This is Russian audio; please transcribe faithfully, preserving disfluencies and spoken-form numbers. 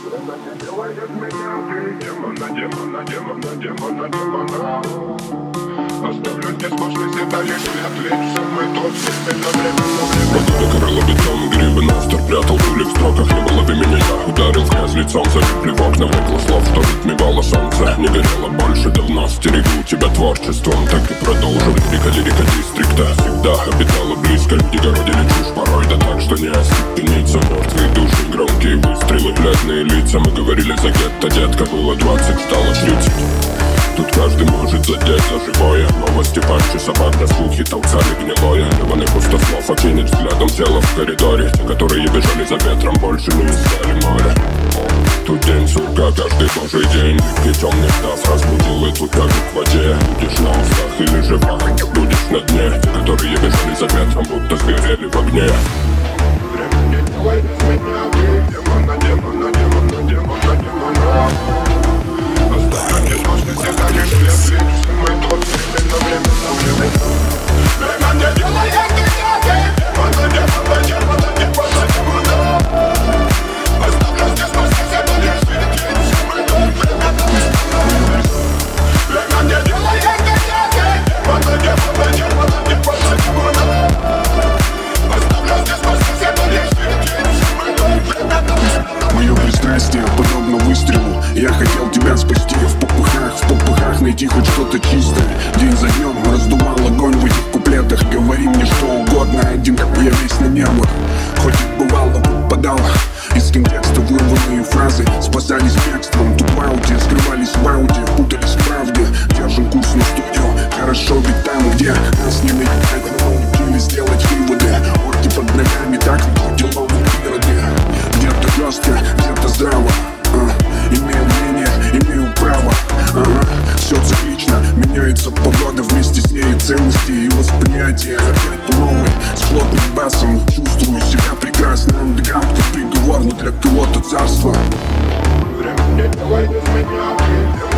Делает меня ты демона, демона, демона, демона, демона. Оставлю здесь сплошный седалищ след, ведь все мы тут время, время, время. Погода крыла бетон, гривы настер прятал пули в строках. Не было меня, я ударил в грязь лицом, залипли в окна, выкло слов, что затмевало солнце. Не горело больше давно, стерегу тебя творчеством. Так и продолжу, лирика, лирика дистрикта всегда обитала близко. Люди городили чушь порой, да так, что не остепениться. Мертвые души, громкие выстрелы, бледные лица. Мы говорили за гетто, детка, было двадцать, стало тридцать. Тут каждый может задеть за живое. Новости, патчи, собак, на слухи толкали гнилое. Ливаны пустослов, окинет взглядом тело в коридоре. Те, которые бежали за ветром, больше не искали море. Тут день сурка, каждый божий день. Липкий темный став разбудил эту тягу к воде. Будешь на устах или жива, будешь на дне. Те, которые бежали за ветром, будто сгорели в огне. Время не делает из меня ты демона, демона, демона, демона, демона. Оставлю здесь сплошный седалищ след, ведь все мы тут время, время, время. Время не делает меня ты демона, демона, демона, демона, демона. Оставлю здесь сплошный седалищ след, ведь все мы тут время, время. Время не делает меня ты демона, демона, демона, демона, демона. Оставлю здесь сплошный седалищ след, ведь все мы тут время, время. Мое пристрастие подобно выстрелу. Я хотел тебя спасти в попыхах, в попыхах найти хоть что-то чистое. День за днем раздувал огонь в этих куплетах. Говори мне что угодно, один как я весь на небо. Хоть и бывало выпадало из контекста вырванные фразы спасались бегством. Тут в ауте скрывались в ауте, путались в правде. Держим курс на студию, хорошо ведь там, где нас не наедать, но научились делать выводы. Орки под ногами, так ведь дела в природе. Где-то жестко, где-то здраво, а, имею мнение, имею право, ага. Все циклично, меняется погода, вместе с ней ценности и восприятия. Опять по новой, с плотным басом чувствую себя прекрасно. Андеграунд как приговор, но для кого-то царство. Время не делает из меня ты